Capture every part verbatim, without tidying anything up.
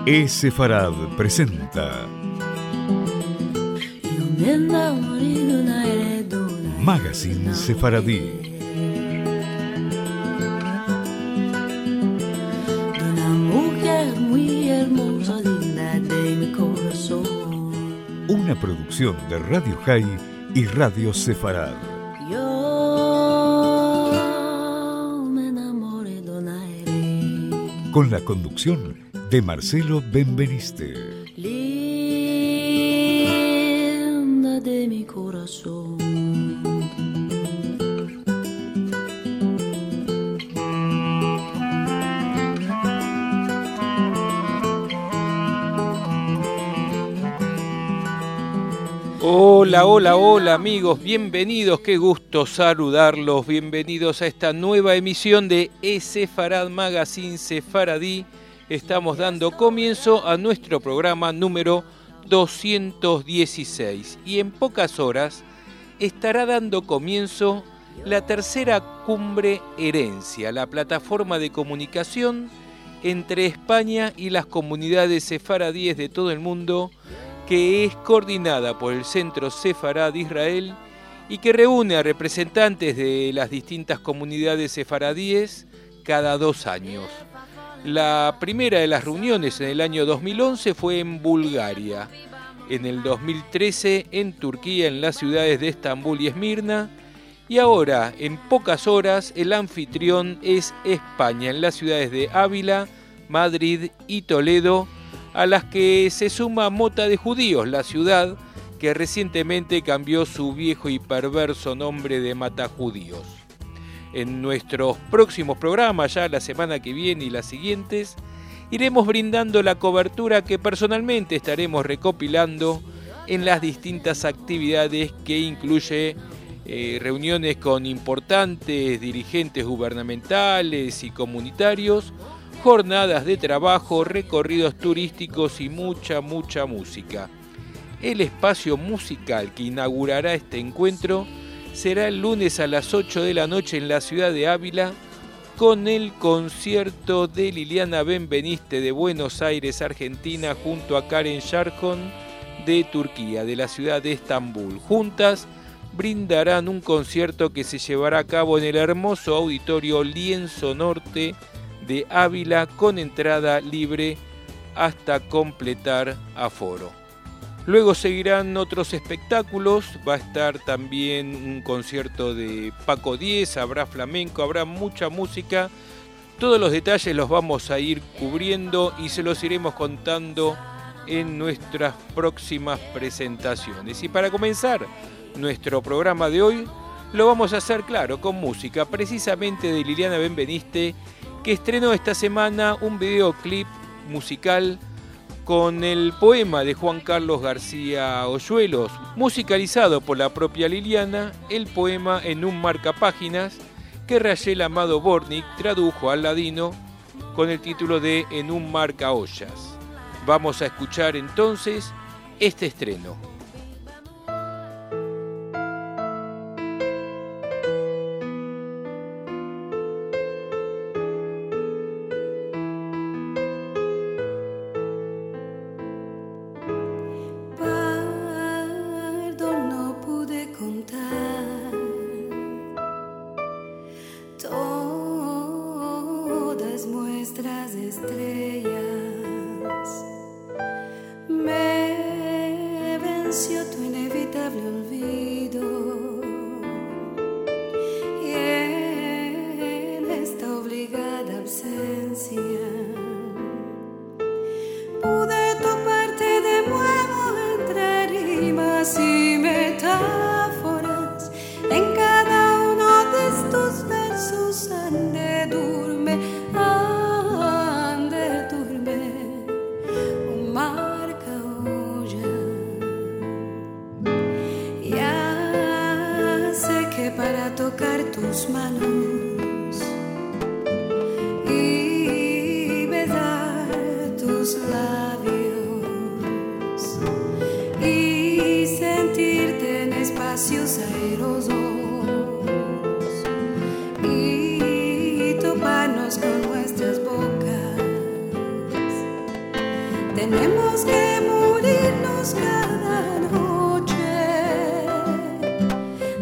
E-Sefarad presenta Magazine Sefaradí. Una producción de Radio High y Radio Sefarad. Con la conducción de Marcelo Benveniste. Linda de mi corazón. Hola, hola, hola amigos, bienvenidos, qué gusto saludarlos, bienvenidos a esta nueva emisión de E-Sefarad Magazine Sefaradí. Estamos dando comienzo a nuestro programa número doscientos dieciséis y en pocas horas estará dando comienzo la tercera cumbre Herencia, la plataforma de comunicación entre España y las comunidades sefaradíes de todo el mundo, que es coordinada por el Centro Sefarad de Israel y que reúne a representantes de las distintas comunidades sefaradíes cada dos años. La primera de las reuniones en el año dos mil once fue en Bulgaria, en el dos mil trece en Turquía, en las ciudades de Estambul y Esmirna, y ahora, en pocas horas, el anfitrión es España, en las ciudades de Ávila, Madrid y Toledo, a las que se suma Mota de Judíos, la ciudad que recientemente cambió su viejo y perverso nombre de Matajudíos. En nuestros próximos programas, ya la semana que viene y las siguientes, iremos brindando la cobertura que personalmente estaremos recopilando en las distintas actividades que incluye eh, reuniones con importantes dirigentes gubernamentales y comunitarios, jornadas de trabajo, recorridos turísticos y mucha, mucha música. El espacio musical que inaugurará este encuentro será el lunes a las ocho de la noche en la ciudad de Ávila, con el concierto de Liliana Benveniste de Buenos Aires, Argentina, junto a Karen Sharkon de Turquía, de la ciudad de Estambul. Juntas brindarán un concierto que se llevará a cabo en el hermoso auditorio Lienzo Norte de Ávila, con entrada libre hasta completar aforo. Luego seguirán otros espectáculos, va a estar también un concierto de Paco Diez, habrá flamenco, habrá mucha música. Todos los detalles los vamos a ir cubriendo y se los iremos contando en nuestras próximas presentaciones. Y para comenzar nuestro programa de hoy, lo vamos a hacer, claro, con música, precisamente de Liliana Benveniste, que estrenó esta semana un videoclip musical con el poema de Juan Carlos García Hoyuelos, musicalizado por la propia Liliana, el poema En un marcapáginas, que Rayel Amado Bornik tradujo al ladino con el título de En un marcaollas. Vamos a escuchar entonces este estreno. Ande durme, ande tu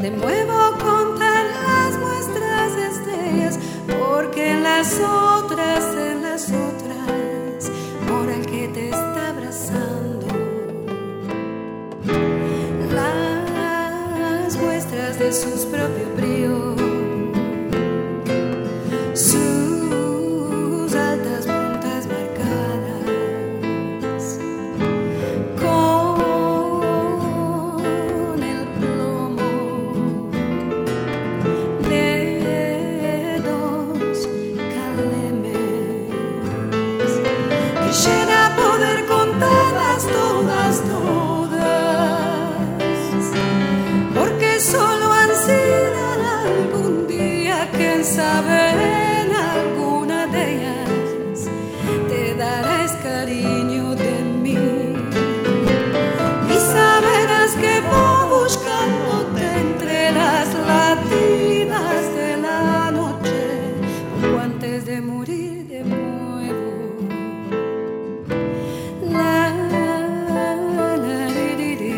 De nuevo contar las muestras de estrellas, porque en las otras, en las otras, mora el que te está abrazando. Las muestras de sus propios bríos, sus altas puntas marcadas con el plomo de dos calemes que llena poder contarlas todas, todas, porque solo han sido algún día, quién sabe. Alguna de ellas te darás cariño de mí y saberás que voy buscándote entre las latidas de la noche, poco antes de morir de nuevo. La, la, la, ri, ri,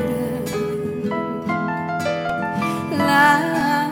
la, la.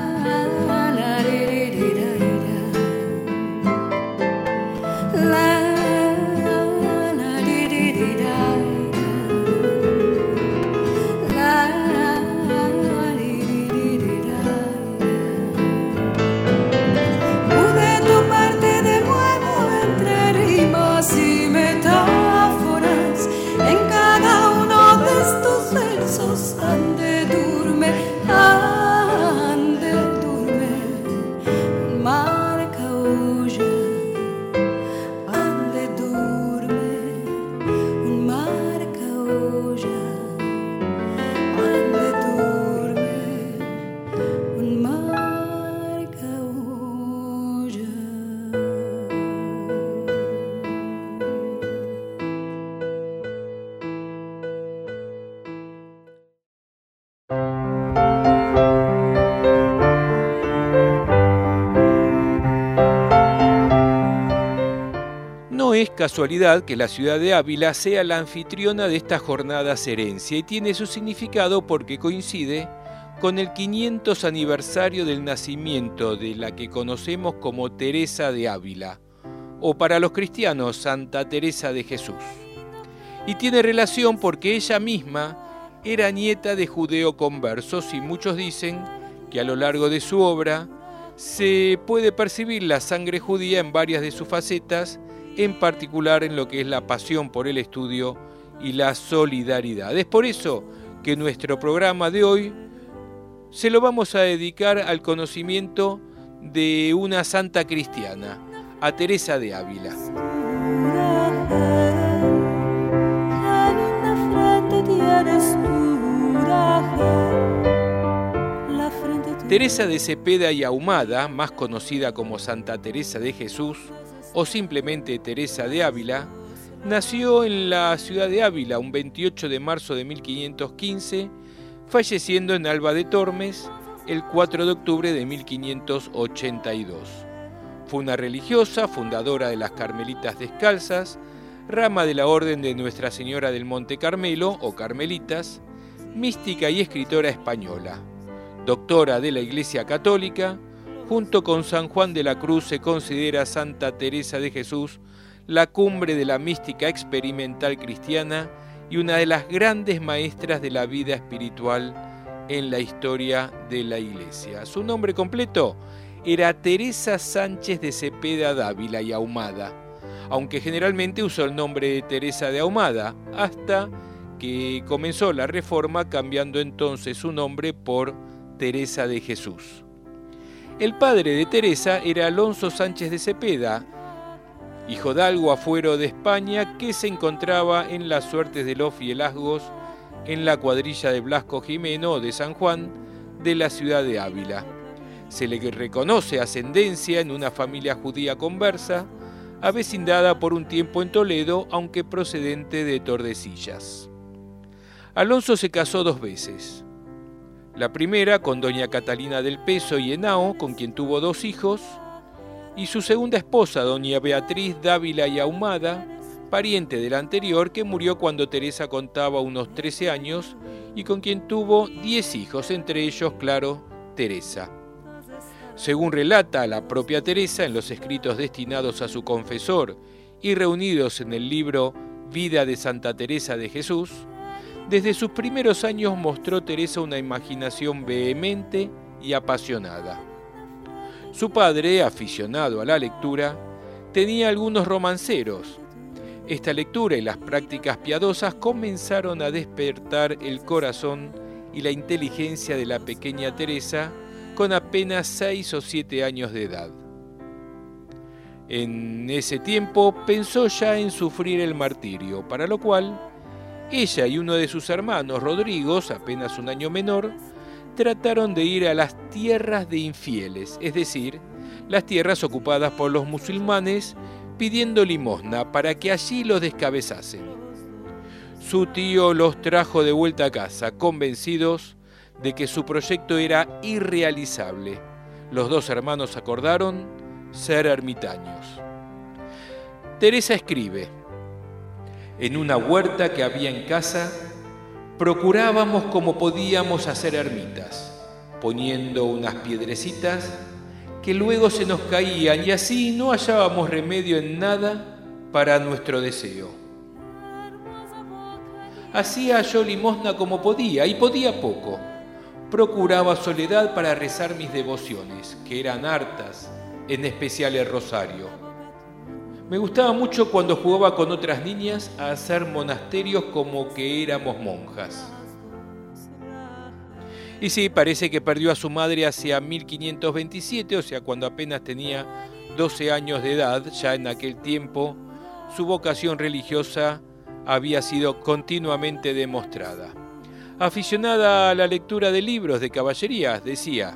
Y metáforas en cada uno de estos versos, ande durme, ande durme, marca huya, ande durme, un marca huya, ande durme, un marca huya. No es casualidad que la ciudad de Ávila sea la anfitriona de esta jornada serencia y tiene su significado porque coincide con el quinientos aniversario del nacimiento de la que conocemos como Teresa de Ávila, o para los cristianos Santa Teresa de Jesús. Y tiene relación porque ella misma era nieta de judeoconversos y muchos dicen que a lo largo de su obra se puede percibir la sangre judía en varias de sus facetas, en particular en lo que es la pasión por el estudio y la solidaridad. Es por eso que nuestro programa de hoy se lo vamos a dedicar al conocimiento de una santa cristiana, a Teresa de Ávila. Teresa de Cepeda y Ahumada, más conocida como Santa Teresa de Jesús o simplemente Teresa de Ávila, nació en la ciudad de Ávila un veintiocho de marzo de mil quinientos quince, falleciendo en Alba de Tormes el cuatro de octubre de mil quinientos ochenta y dos. Fue una religiosa, fundadora de las Carmelitas Descalzas, rama de la Orden de Nuestra Señora del Monte Carmelo o Carmelitas, mística y escritora española. Doctora de la Iglesia Católica, junto con San Juan de la Cruz se considera Santa Teresa de Jesús la cumbre de la mística experimental cristiana y una de las grandes maestras de la vida espiritual en la historia de la Iglesia. Su nombre completo era Teresa Sánchez de Cepeda Dávila y Ahumada, aunque generalmente usó el nombre de Teresa de Ahumada, hasta que comenzó la Reforma, cambiando entonces su nombre por Teresa de Jesús. El padre de Teresa era Alonso Sánchez de Cepeda, hijodalgo afuero de España que se encontraba en las suertes de los fielazgos en la cuadrilla de Blasco Jimeno de San Juan de la ciudad de Ávila. Se le reconoce ascendencia en una familia judía conversa, avecindada por un tiempo en Toledo, aunque procedente de Tordesillas. Alonso se casó dos veces. La primera con doña Catalina del Peso y Henao, con quien tuvo dos hijos, y su segunda esposa, doña Beatriz Dávila y Ahumada, pariente del anterior que murió cuando Teresa contaba unos trece años y con quien tuvo diez hijos, entre ellos, claro, Teresa. Según relata la propia Teresa en los escritos destinados a su confesor y reunidos en el libro Vida de Santa Teresa de Jesús, desde sus primeros años mostró Teresa una imaginación vehemente y apasionada. Su padre, aficionado a la lectura, tenía algunos romanceros. Esta lectura y las prácticas piadosas comenzaron a despertar el corazón y la inteligencia de la pequeña Teresa con apenas seis o siete años de edad. En ese tiempo pensó ya en sufrir el martirio, para lo cual ella y uno de sus hermanos, Rodrigo, apenas un año menor, trataron de ir a las tierras de infieles, es decir, las tierras ocupadas por los musulmanes, pidiendo limosna para que allí los descabezasen. Su tío los trajo de vuelta a casa, convencidos de que su proyecto era irrealizable. Los dos hermanos acordaron ser ermitaños. Teresa escribe: en una huerta que había en casa, procurábamos como podíamos hacer ermitas, poniendo unas piedrecitas que luego se nos caían y así no hallábamos remedio en nada para nuestro deseo. Hacía yo limosna como podía, y podía poco. Procuraba soledad para rezar mis devociones, que eran hartas, en especial el rosario. Me gustaba mucho cuando jugaba con otras niñas a hacer monasterios como que éramos monjas. Y sí, parece que perdió a su madre hacia mil quinientos veintisiete, o sea, cuando apenas tenía doce años de edad. Ya en aquel tiempo su vocación religiosa había sido continuamente demostrada. Aficionada a la lectura de libros de caballerías, decía: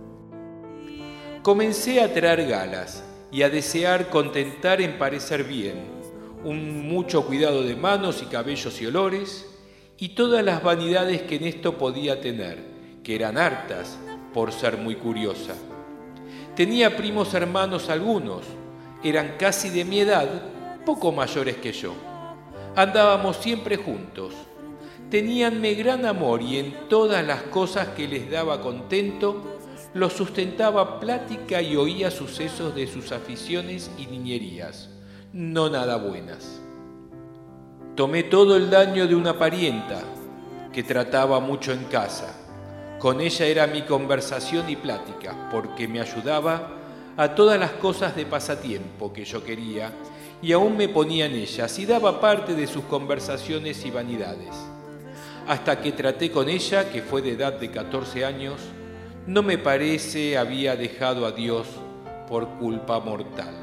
comencé a traer galas y a desear contentar en parecer bien, un mucho cuidado de manos y cabellos y olores, y todas las vanidades que en esto podía tener, que eran hartas por ser muy curiosa. Tenía primos hermanos algunos, eran casi de mi edad, poco mayores que yo. Andábamos siempre juntos. Teníanme gran amor y en todas las cosas que les daba contento, los sustentaba plática y oía sucesos de sus aficiones y niñerías, no nada buenas. Tomé todo el daño de una parienta que trataba mucho en casa. Con ella era mi conversación y plática, porque me ayudaba a todas las cosas de pasatiempo que yo quería y aún me ponía en ellas y daba parte de sus conversaciones y vanidades. Hasta que traté con ella, que fue de edad de catorce años, no me parece había dejado a Dios por culpa mortal.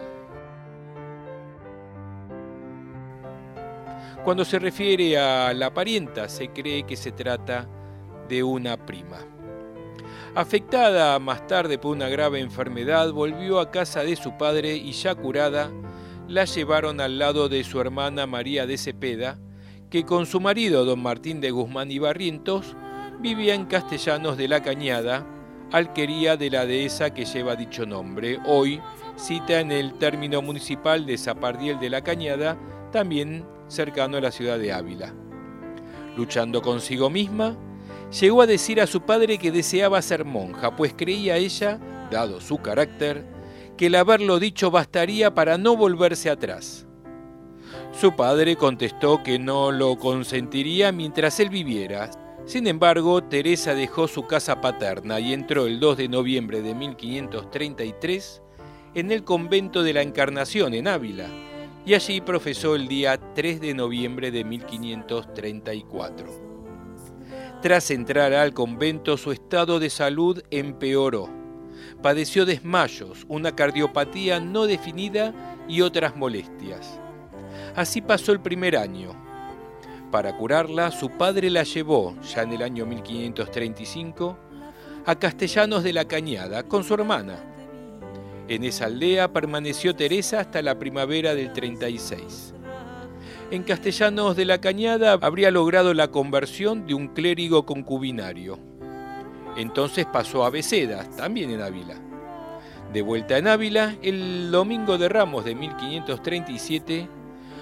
Cuando se refiere a la parienta, se cree que se trata de una prima. Afectada más tarde por una grave enfermedad, volvió a casa de su padre y ya curada, la llevaron al lado de su hermana María de Cepeda, que con su marido don Martín de Guzmán y Barrientos vivía en Castellanos de la Cañada, alquería de la dehesa que lleva dicho nombre. Hoy cita en el término municipal de Zapardiel de la Cañada, también cercano a la ciudad de Ávila. Luchando consigo misma, llegó a decir a su padre que deseaba ser monja, pues creía ella, dado su carácter, que el haberlo dicho bastaría para no volverse atrás. Su padre contestó que no lo consentiría mientras él viviera. Sin embargo, Teresa dejó su casa paterna y entró el dos de noviembre de mil quinientos treinta y tres en el convento de la Encarnación en Ávila, y allí profesó el día tres de noviembre de mil quinientos treinta y cuatro. Tras entrar al convento, su estado de salud empeoró. Padeció desmayos, una cardiopatía no definida y otras molestias. Así pasó el primer año. Para curarla, su padre la llevó, ya en el año mil quinientos treinta y cinco, a Castellanos de la Cañada con su hermana. En esa aldea permaneció Teresa hasta la primavera del treinta y seis. En Castellanos de la Cañada habría logrado la conversión de un clérigo concubinario. Entonces pasó a Becedas, también en Ávila. De vuelta en Ávila, el domingo de Ramos de mil quinientos treinta y siete,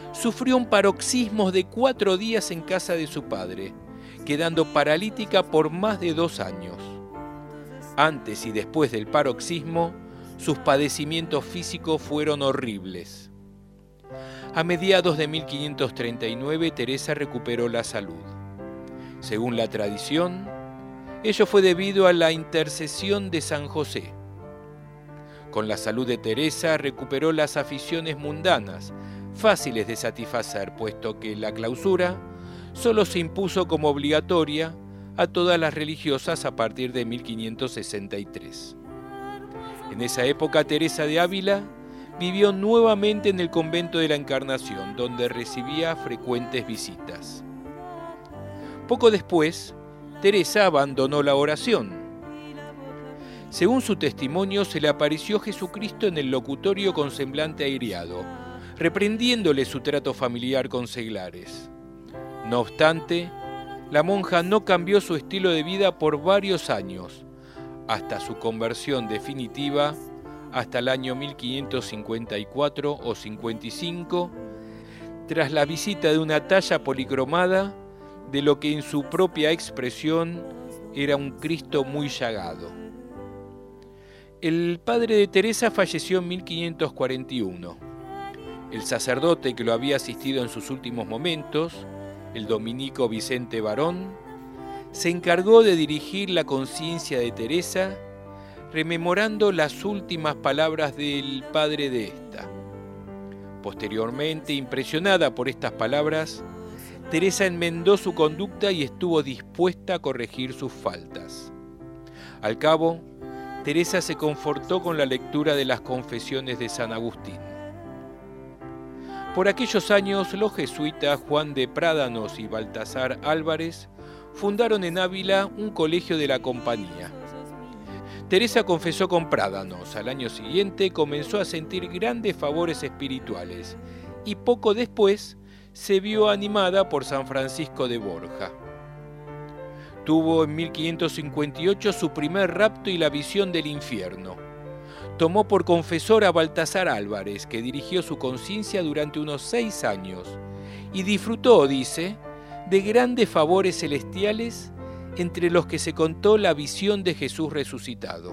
sufrió un paroxismo de cuatro días en casa de su padre, quedando paralítica por más de dos años. Antes y después del paroxismo, sus padecimientos físicos fueron horribles. A mediados de mil quinientos treinta y nueve, Teresa recuperó la salud. Según la tradición, ello fue debido a la intercesión de San José. Con la salud de Teresa recuperó las aficiones mundanas, fáciles de satisfacer, puesto que la clausura solo se impuso como obligatoria a todas las religiosas a partir de mil quinientos sesenta y tres. En esa época, Teresa de Ávila vivió nuevamente en el convento de la Encarnación, donde recibía frecuentes visitas. Poco después, Teresa abandonó la oración. Según su testimonio, se le apareció Jesucristo en el locutorio con semblante airado, reprendiéndole su trato familiar con seglares. No obstante, la monja no cambió su estilo de vida por varios años, hasta su conversión definitiva, hasta el año mil quinientos cincuenta y cuatro o cincuenta y cinco, tras la visita de una talla policromada de lo que en su propia expresión era un Cristo muy llagado. El padre de Teresa falleció en mil quinientos cuarenta y uno. El sacerdote que lo había asistido en sus últimos momentos, el dominico Vicente Barón, se encargó de dirigir la conciencia de Teresa, rememorando las últimas palabras del padre de esta. Posteriormente, impresionada por estas palabras, Teresa enmendó su conducta y estuvo dispuesta a corregir sus faltas. Al cabo, Teresa se confortó con la lectura de las confesiones de San Agustín. Por aquellos años, los jesuitas Juan de Prádanos y Baltasar Álvarez fundaron en Ávila un colegio de la compañía. Teresa confesó con Prádanos. Al año siguiente comenzó a sentir grandes favores espirituales y poco después se vio animada por San Francisco de Borja. Tuvo en mil quinientos cincuenta y ocho su primer rapto y la visión del infierno. Tomó por confesor a Baltasar Álvarez, que dirigió su conciencia durante unos seis años, y disfrutó, dice, de grandes favores celestiales, entre los que se contó la visión de Jesús resucitado.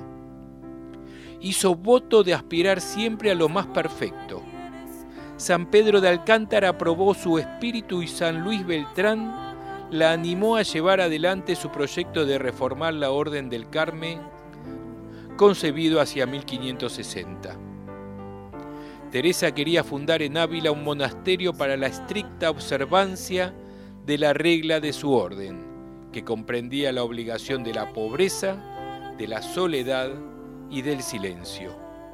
Hizo voto de aspirar siempre a lo más perfecto. San Pedro de Alcántara aprobó su espíritu y San Luis Beltrán la animó a llevar adelante su proyecto de reformar la Orden del Carmen, concebido hacia mil quinientos sesenta. Teresa quería fundar en Ávila un monasterio para la estricta observancia de la regla de su orden, que comprendía la obligación de la pobreza, de la soledad y del silencio.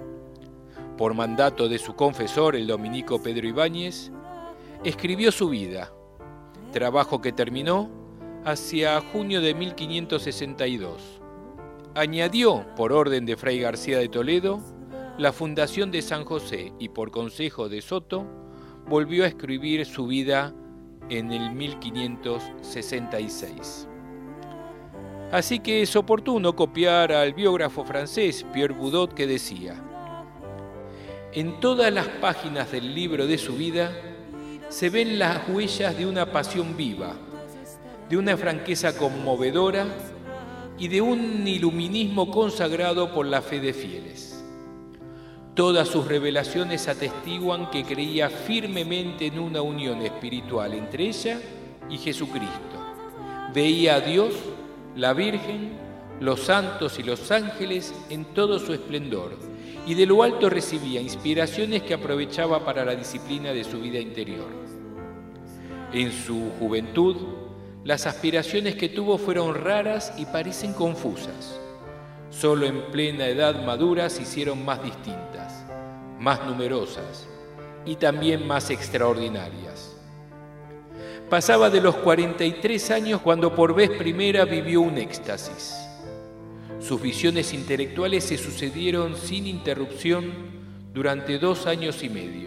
Por mandato de su confesor, el dominico Pedro Ibáñez, escribió su vida, trabajo que terminó hacia junio de mil quinientos sesenta y dos. Añadió, por orden de Fray García de Toledo, la fundación de San José y por consejo de Soto, volvió a escribir su vida en el mil quinientos sesenta y seis. Así que es oportuno copiar al biógrafo francés Pierre Boudot, que decía: en todas las páginas del libro de su vida se ven las huellas de una pasión viva, de una franqueza conmovedora y de un iluminismo consagrado por la fe de fieles. Todas sus revelaciones atestiguan que creía firmemente en una unión espiritual entre ella y Jesucristo. Veía a Dios, la Virgen, los santos y los ángeles en todo su esplendor, y de lo alto recibía inspiraciones que aprovechaba para la disciplina de su vida interior. En su juventud, las aspiraciones que tuvo fueron raras y parecen confusas. Solo en plena edad madura se hicieron más distintas, más numerosas y también más extraordinarias. Pasaba de los cuarenta y tres años cuando por vez primera vivió un éxtasis. Sus visiones intelectuales se sucedieron sin interrupción durante dos años y medio.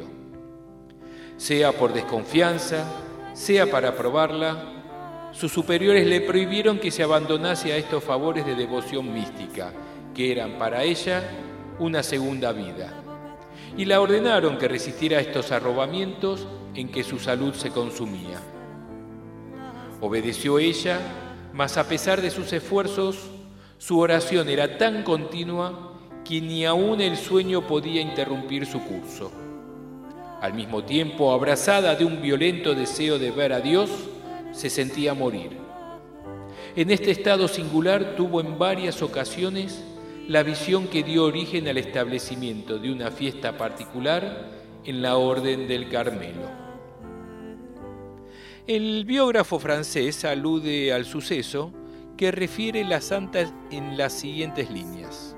Sea por desconfianza, sea para probarla, sus superiores le prohibieron que se abandonase a estos favores de devoción mística, que eran para ella una segunda vida, y la ordenaron que resistiera a estos arrobamientos en que su salud se consumía. Obedeció ella, mas a pesar de sus esfuerzos, su oración era tan continua que ni aún el sueño podía interrumpir su curso. Al mismo tiempo, abrazada de un violento deseo de ver a Dios, se sentía morir. En este estado singular tuvo en varias ocasiones la visión que dio origen al establecimiento de una fiesta particular en la Orden del Carmelo. El biógrafo francés alude al suceso que refiere la santa en las siguientes líneas.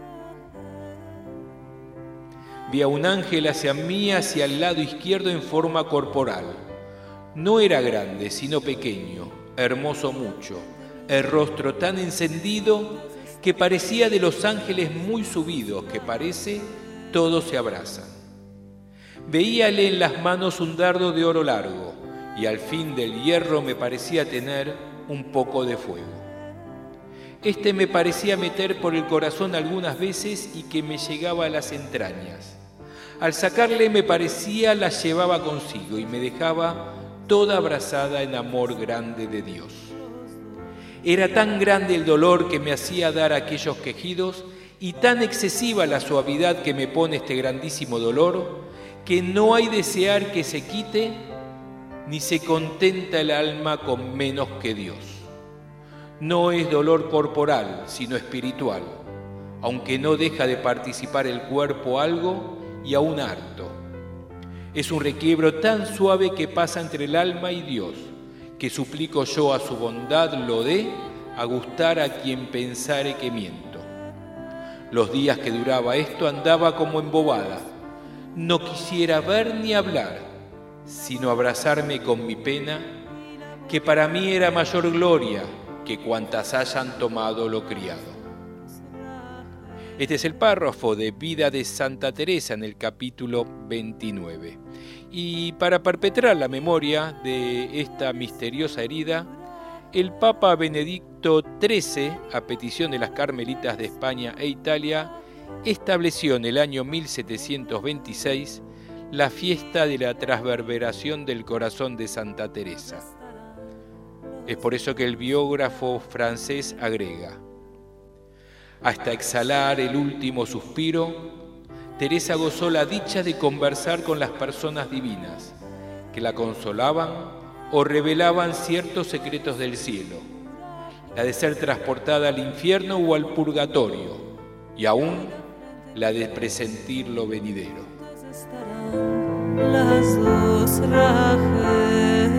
Vi a un ángel hacia mí, hacia el lado izquierdo en forma corporal. No era grande, sino pequeño, hermoso mucho, el rostro tan encendido que parecía de los ángeles muy subidos, que parece todos se abrazan. Veíale en las manos un dardo de oro largo, y al fin del hierro me parecía tener un poco de fuego. Este me parecía meter por el corazón algunas veces y que me llegaba a las entrañas. Al sacarle me parecía la llevaba consigo y me dejaba toda abrazada en amor grande de Dios. Era tan grande el dolor que me hacía dar aquellos quejidos y tan excesiva la suavidad que me pone este grandísimo dolor, que no hay desear que se quite, ni se contenta el alma con menos que Dios. No es dolor corporal, sino espiritual, aunque no deja de participar el cuerpo algo y aún harto. Es un requiebro tan suave que pasa entre el alma y Dios, que suplico yo a su bondad lo dé a gustar a quien pensare que miento. Los días que duraba esto andaba como embobada, no quisiera ver ni hablar, sino abrazarme con mi pena, que para mí era mayor gloria que cuantas hayan tomado lo criado. Este es el párrafo de Vida de Santa Teresa en el capítulo veintinueve. Y para perpetrar la memoria de esta misteriosa herida, el Papa Benedicto trece, a petición de las Carmelitas de España e Italia, estableció en el año mil setecientos veintiséis la fiesta de la transverberación del corazón de Santa Teresa. Es por eso que el biógrafo francés agrega: hasta exhalar el último suspiro, Teresa gozó la dicha de conversar con las personas divinas, que la consolaban o revelaban ciertos secretos del cielo, la de ser transportada al infierno o al purgatorio, y aún la de presentir lo venidero. Las dos Rachel,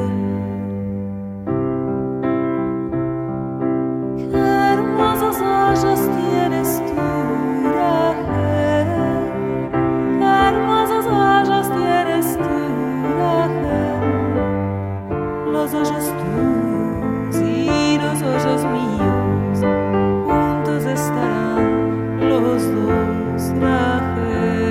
qué hermosos ojos tienes tú, Rachel, qué hermosos ojos tienes tú, Rachel, los ojos tuyos y los ojos míos, juntos estarán los dos, Rachel.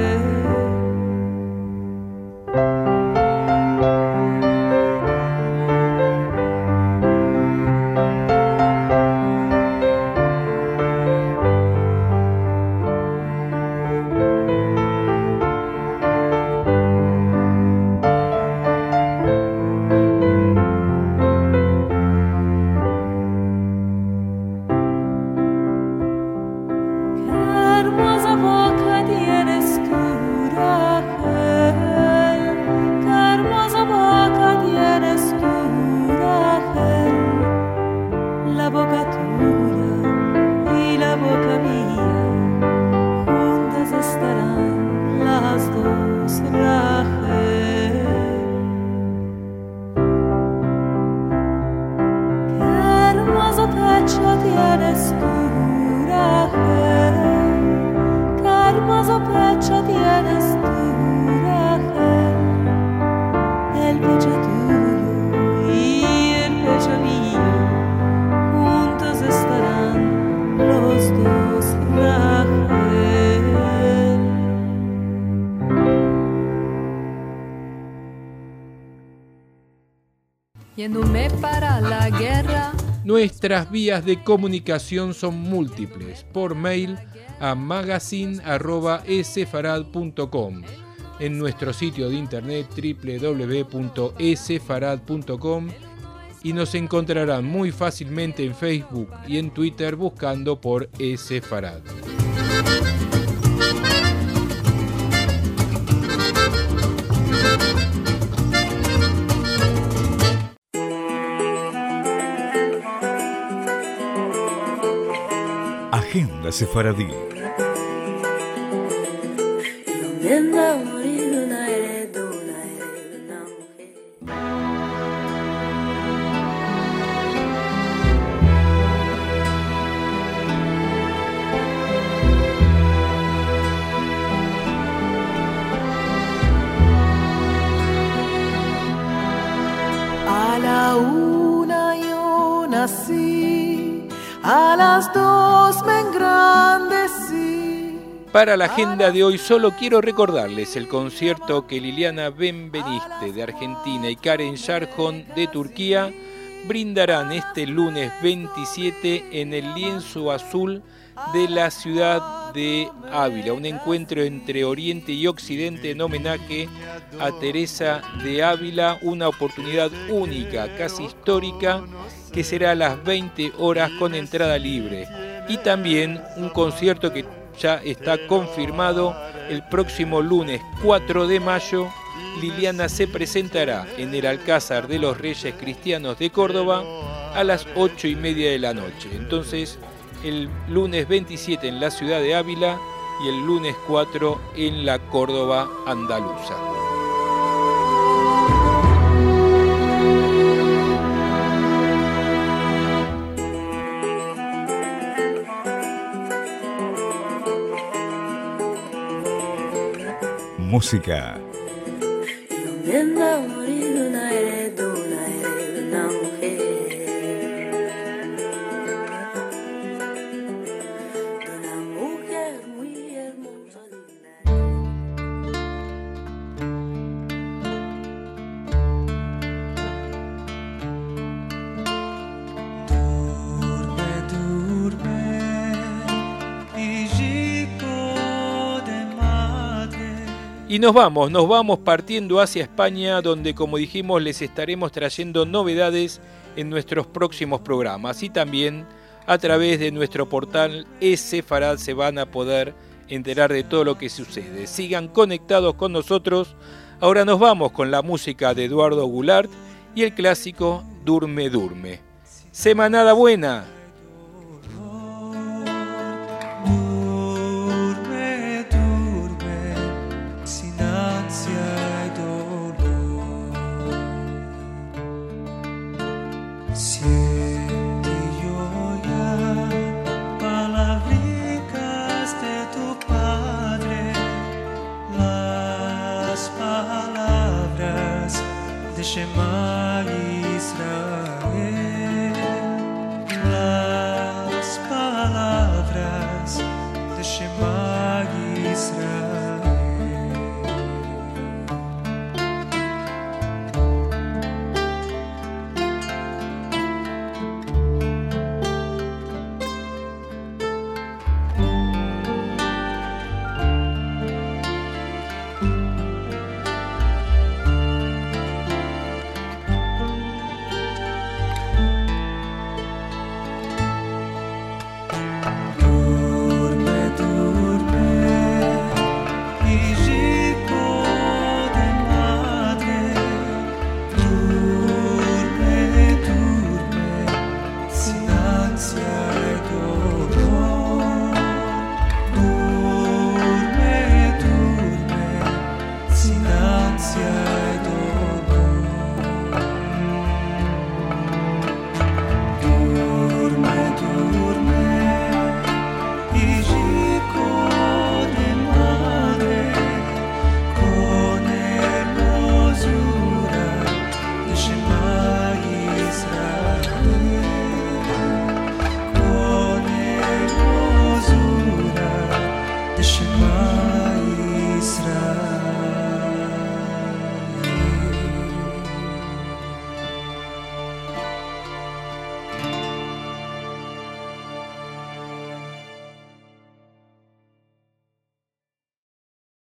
Yéndome para la guerra. Nuestras vías de comunicación son múltiples. Por mail a magazine arroba esefarad punto com, en nuestro sitio de internet doble u doble u doble u punto e sefarad punto com y nos encontrarán muy fácilmente en Facebook y en Twitter buscando por eSefarad. Agenda Sefaradí. A la una yo nací, a las dos me engrandecí. Para la agenda de hoy solo quiero recordarles el concierto que Liliana Benveniste de Argentina y Karen Sharjon de Turquía brindarán este lunes veintisiete en el Lienzo Azul de la ciudad de Ávila, un encuentro entre Oriente y Occidente en homenaje a Teresa de Ávila, una oportunidad única, casi histórica, que será a las veinte horas con entrada libre. Y también un concierto que ya está confirmado el próximo lunes cuatro de mayo. Liliana se presentará en el Alcázar de los Reyes Cristianos de Córdoba a las ocho y media de la noche. Entonces, el lunes veintisiete en la ciudad de Ávila y el lunes cuatro en la Córdoba andaluza. Música. Y nos vamos, nos vamos partiendo hacia España, donde, como dijimos, les estaremos trayendo novedades en nuestros próximos programas. Y también a través de nuestro portal eSefarad se van a poder enterar de todo lo que sucede. Sigan conectados con nosotros. Ahora nos vamos con la música de Eduardo Goulart y el clásico Durme, Durme. Semanada buena. Shema